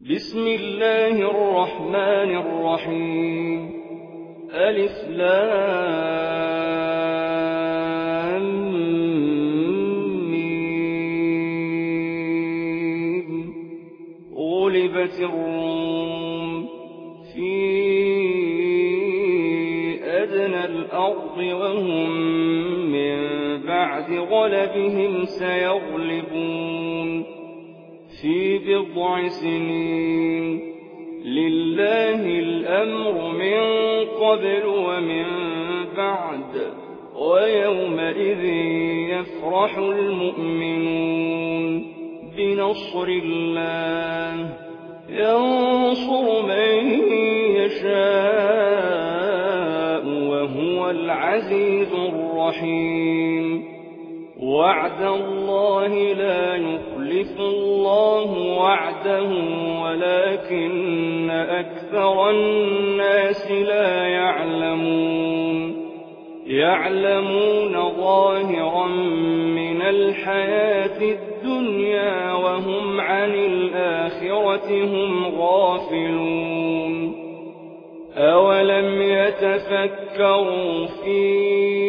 بسم الله الرحمن الرحيم. ألف لام ميم. غلبت الروم في أدنى الأرض وهم من بعد غلبهم سيغلبون في بضع سنين. لله الأمر من قبل ومن بعد، ويومئذ يفرح المؤمنون بنصر الله ينصر من يشاء وهو العزيز الرحيم. وعد الله لا يخلف الله وعده ولكن أكثر الناس لا يعلمون ظاهرا من الحياة الدنيا وهم عن الآخرة هم غافلون. أولم يتفكروا في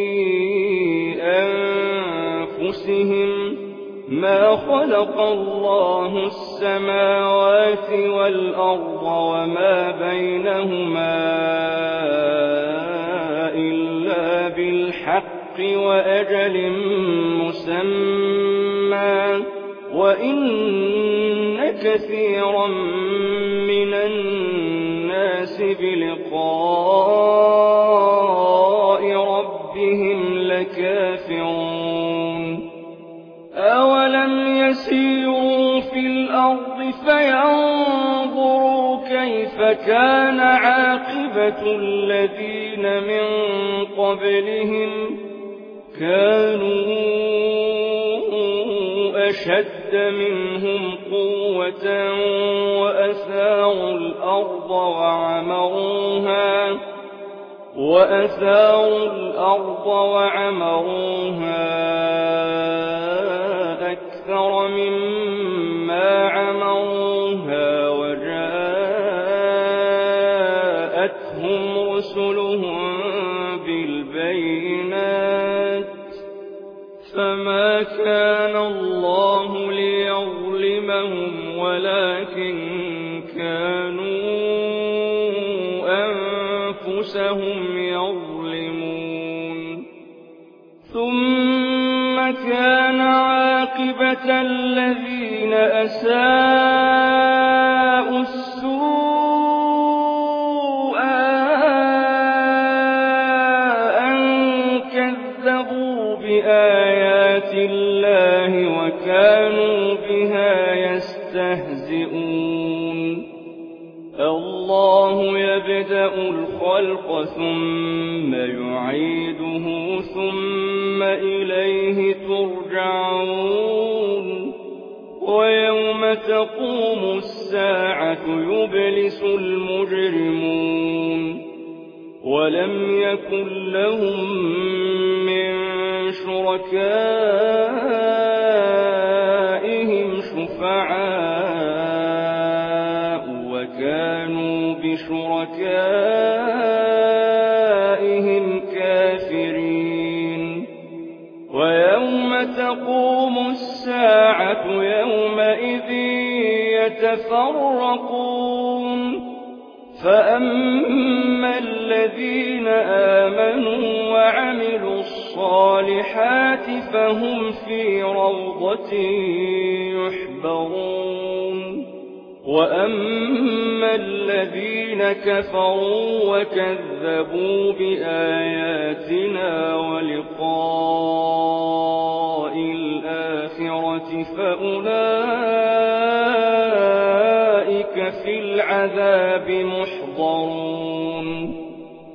أنفسهم ما خلق الله السماوات والأرض وما بينهما إلا بالحق وأجل مسمى، وإن كثيرا من الناس بلقاء ربهم لكافرون. أولم يسيروا في الأرض فينظروا كيف كان عاقبة الذين من قبلهم كانوا أشد منهم قوة وأثاروا الأرض وعمروها أكثر مما عمروها وجاءتهم رسلهم بالبينات، فما كان الله ليظلمهم ولكن كانوا أنفسهم يظلمون. ثم كان عاقبة الذين أساءوا السوء أن كذبوا بآيات الله وكانوا بها يستهزئون. الله يبدأ الخلق ثم يعيده ثم إليه ترجعون. ويوم تقوم الساعة يبلس المجرمون ولم يكن لهم من شركائهم شفعاء وكانوا بشركائهم كافرين. ويوم تقوم الساعة يومئذ يتفرقون، فأما الذين آمنوا وعملوا الصالحات فهم في روضة يحبرون، وأما الذين كفروا وكذبوا بآياتنا ولقاء الآخرة فأولئك في العذاب محضرون.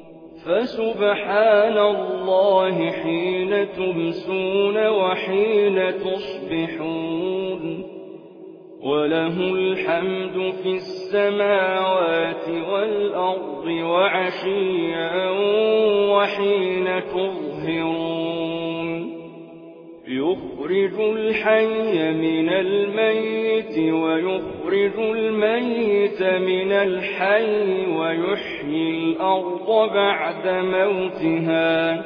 فسبحان الله حين تمسون وحين تصبحون، وله الحمد في السماوات والأرض وعشيا وحين تظهرون. يخرج الحي من الميت ويخرج الميت من الحي ويحيي الأرض بعد موتها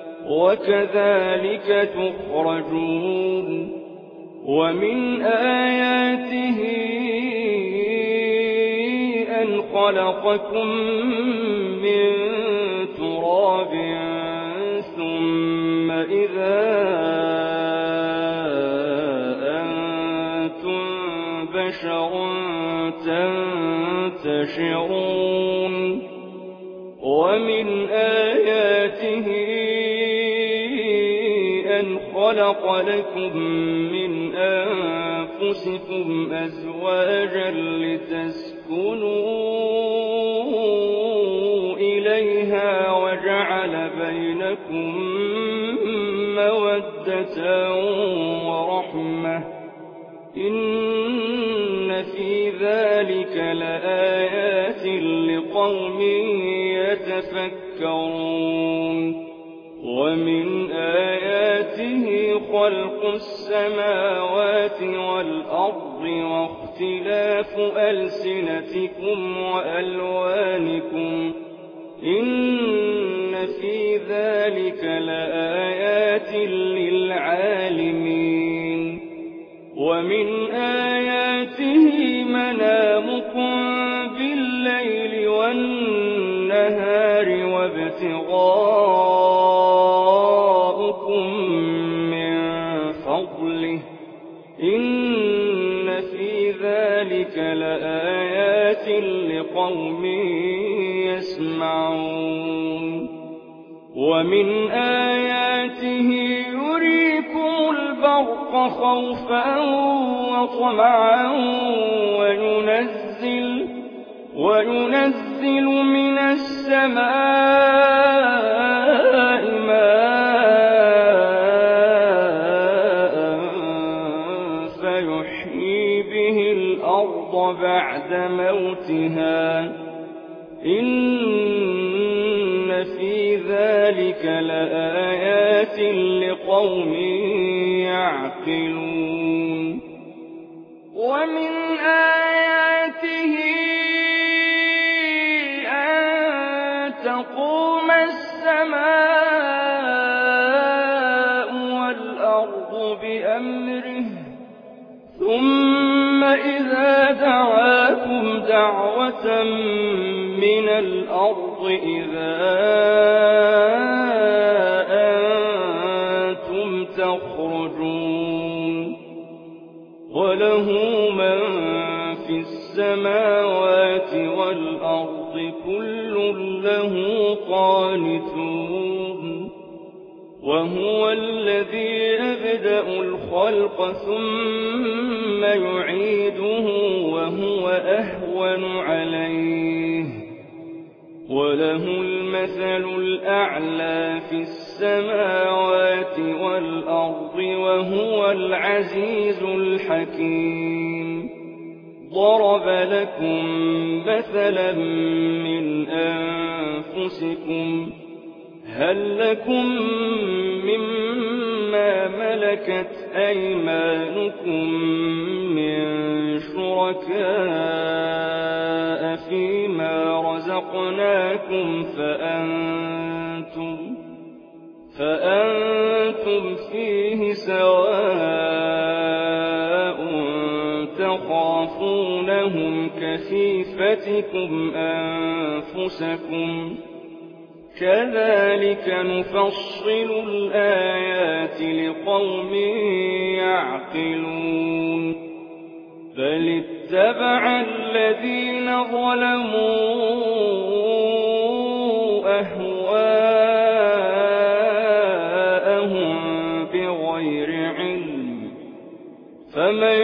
وكذلك تخرجون ومن آياته أن خلقكم من تراب ثم إذا أنتم بشر تنتشرون ومن آياته أن خلق لكم من أنفسكم أزواجا لتسكنوا إليها وجعل بينكم مودة ورحمة إن في ذلك لآيات لقوم يتفكرون ومن آياته خلق السماوات والأرض واختلاف ألسنتكم وألوانكم إن في ذلك لآيات للعالمين ومن آياته منامكم بالليل والنهار وابتغاؤكم من فضله إن في ذلك لآيات لقوم يسمعون ومن آياته يريكم البرق خوفا وطمعا وينزل من السماء ماء فيحيي به الأرض بعد موتها إن في ذلك لآيات لقوم يعقلون ومن آياته أن تقوم السماء والأرض بأمره ثم إذا دعاكم دعوة من الأرض إذا أنتم تخرجون وله من في السماوات والأرض كل له قانتون وهو الذي يبدأ الخلق ثم يعيده وهو أهون عليه وله المثل الأعلى في السماوات والأرض وهو العزيز الحكيم ضرب لكم مثلا من أنفسكم هل لكم مما ملكت أيمانكم من شركاء فيما رزقناكم فأنتم فيه سواء تخافونهم كخيفتكم أنفسكم كذلك نفصل الآيات لقوم يعقلون بل اتبع الذين ظلموا أهواءهم بغير علم فمن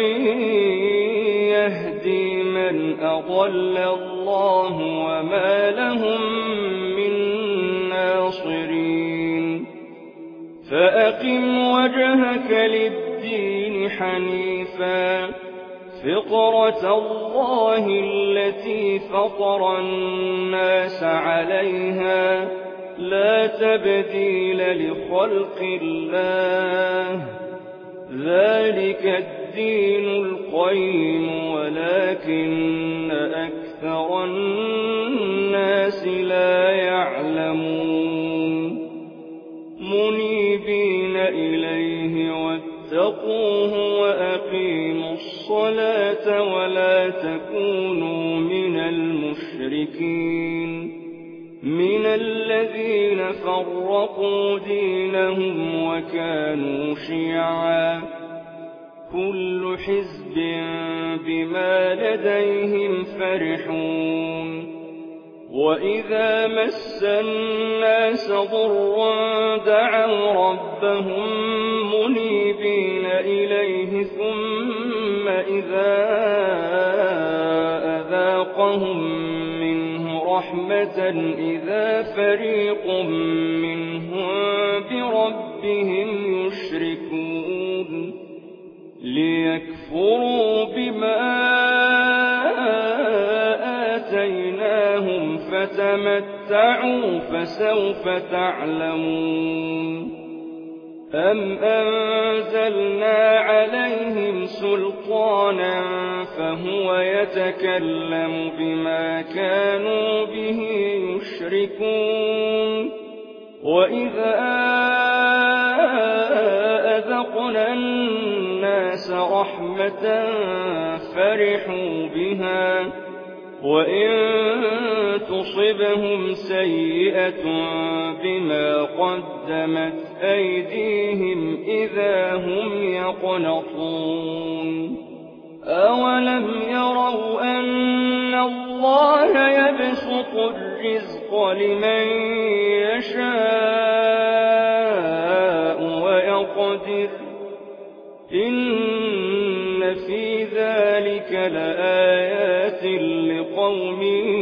يهدي من أضل الله وما لهم من ناصرين فأقم وجهك للدين حنيفا فطرة الله التي فطر الناس عليها لا تبديل لخلق الله ذلك الدين القيم ولكن أكثر الناس لا يعلمون منيبين إليه واتقوه وأقيموا الصلاة ولا تكونوا من المشركين من الذين فرقوا دينهم وكانوا شيعا كل حزب بما لديهم فرحون وإذا مس الناس ضر دعوا ربهم منيبين إليه ثم إذا أذاقهم رحمة إذا فريق منهم بربهم يشركون ليكفروا بما آتيناهم فتمتعوا فسوف تعلمون أم أنزلنا عليهم سلطانا فهو يتكلم بما كانوا به يشركون وإذا أذقنا الناس رحمة فرحوا بها وإن تصبهم سيئة بما قدمت أيديهم إذا هم يقنطون أولم يروا أن الله يبسط الرزق لمن يشاء ويقدر إن في ذلك لآيات لقوم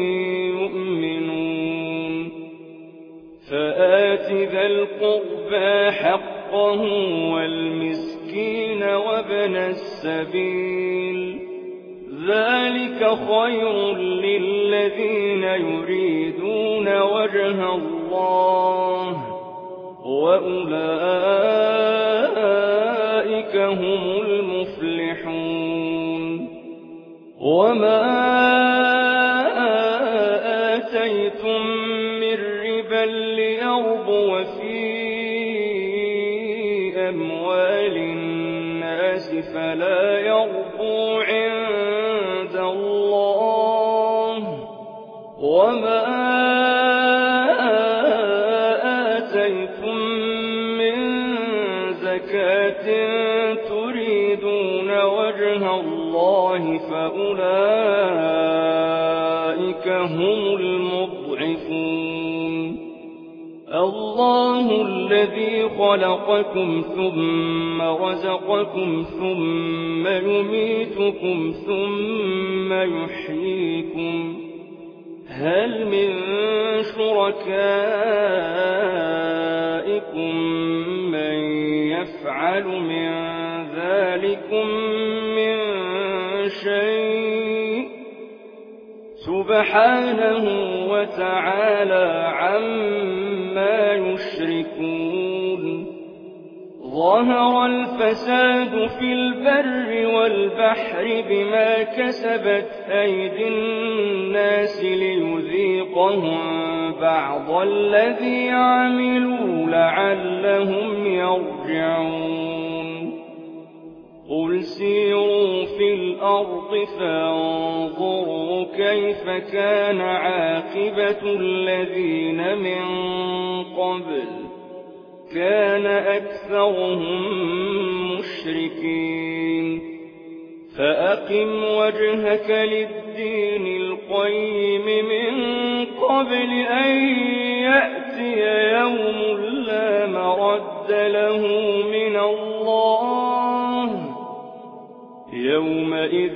يؤمنون فآت ذا القربى حقه والمسكين وابن السبيل ذلك خير للذين يريدون وجه الله وأولئك هم المفلحون وما آتيتم من ربا ليربو في أموال الناس فلا يربو عند الله وما آتيتم من زكاة تريدون وجه الله فأولئك هم المضعفون الله الذي خلقكم ثم رزقكم ثم يميتكم ثم يحييكم هل من شركائكم من يفعل من ذلكم من شيء سبحانه وتعالى عما يشركون ظهر الفساد في البر والبحر بما كسبت أيدي الناس ليذيقهم بعض الذي عملوا لعلهم يرجعون قل سيروا في الأرض فانظروا كيف كان عاقبة الذين من قبل كان أكثرهم مشركين فأقم وجهك للدين القيم من قبل أن يأتي يوم لا مرد له من الله يومئذ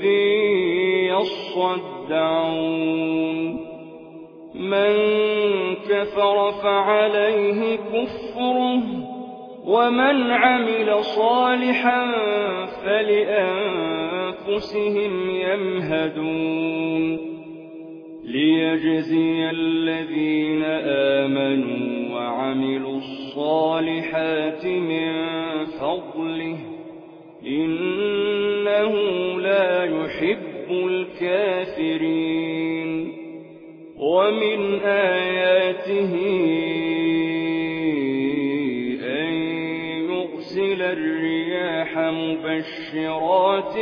يصدعون من كفر فعليه كفره ومن عمل صالحا فلأنفسهم يمهدون ليجزي الذين آمنوا وعملوا الصالحات من فضله إنه لا يحب الكافرين ومن آياته أن يرسل الرياح مبشرات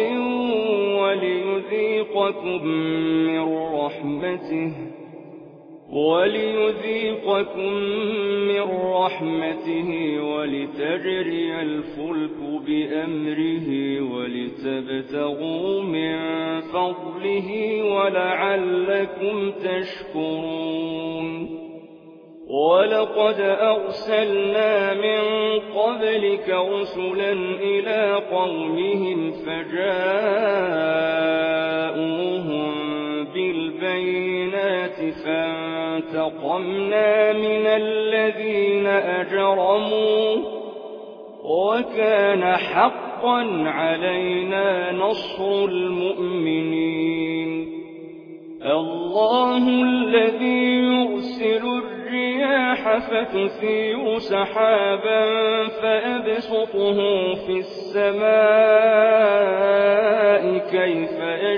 وليذيقكم من رحمته ولتجري الفلك بأمره ولتبتغوا من فضله ولعلكم تشكرون ولقد أرسلنا من قبلك رسلا إلى قومهم فجاءوهم بالبينات فانتقمنا من الذين أجرموا وكان حقا علينا نصر المؤمنين الله الذي يرسل الرياح فتثير سحابا فيبسطه في السماء كيف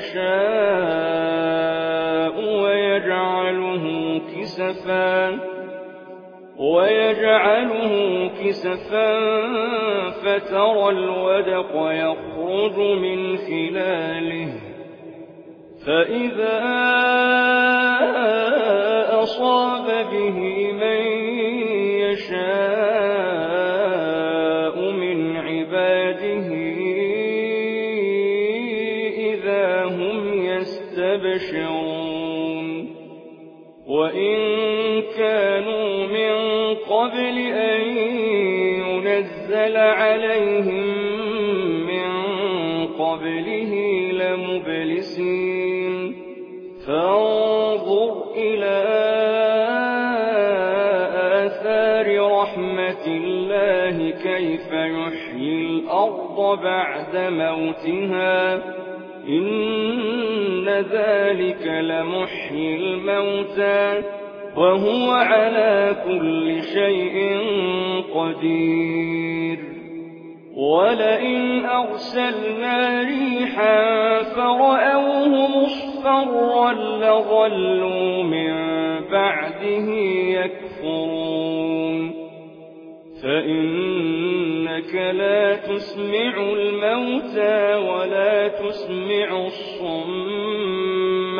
يشاء ويجعله كسفا فترى الودق يخرج من خلاله فإذا أصاب به من يشاء من عباده إذا هم يستبشرون وإن كانوا من قبل أن ينزل عليهم من قبله لمبلسين فانظر إلى آثار رحمة الله كيف يحيي الأرض بعد موتها إن ذلك لمحيي الموتى وهو على كل شيء قدير ولئن أرسلنا ريحا فرأوه مصفرا لظلوا من بعده يكفرون فإنك لا تسمع الموتى ولا تسمع الصم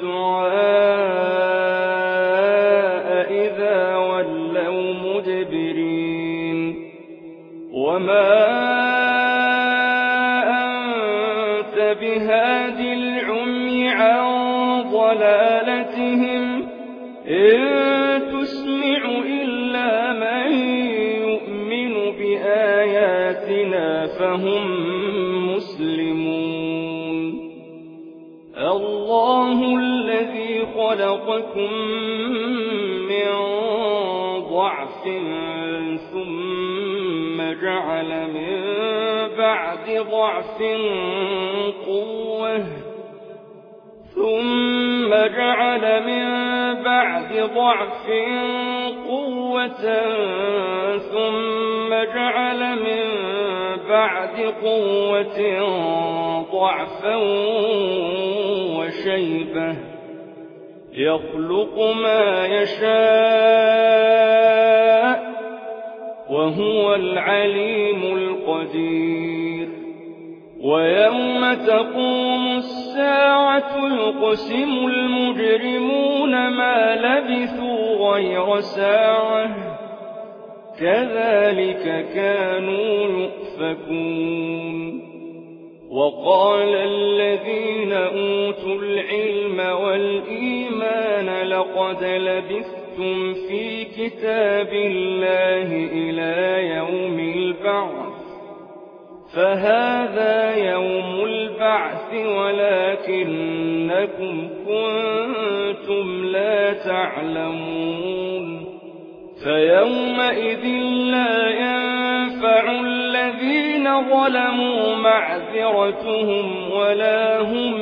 الدعاء إذا ولوا مدبرين وما أنت بهاد العمي عن ضلالتهم إن تسمع إلا من يؤمن بآياتنا فهم مسلمون الله الذي خلقكم من ضعف ثم جعل من بعد ضعف قوة ثم جعل من بعد ضعف قوة ثم جعل من بعد قوة ضعفا وشيبة يخلق ما يشاء وهو العليم القدير ويوم تقوم الساعة يقسم المجرمون ما لبثوا غير ساعة كذلك كانوا يؤفكون وقال الذين أوتوا العلم والإيمان لقد لبثتم في كتاب الله إلى يوم البعث فهذا يوم البعث ولكنكم كنتم لا تعلمون فيومئذ لا ينفع الذين ظلموا معذرتهم ولا هم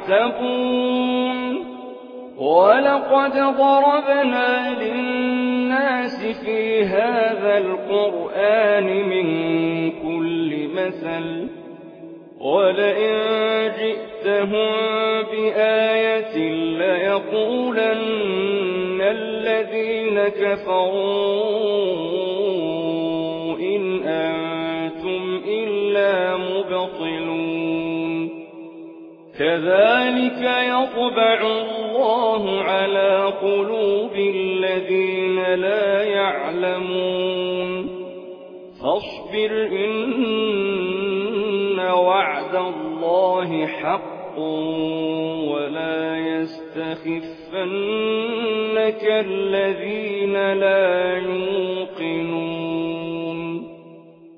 يستعتبون ولقد ضربنا للناس الناس في هذا القرآن من كل مثل ولئن جئتهم بآية ليقولن الذين كفروا إن أنتم إلا مبطلون كذلك يطبع الله على قلوب الذين لا يعلمون فاصبر إن وعد الله حق ولا يستخفنك الذين لا يوقنون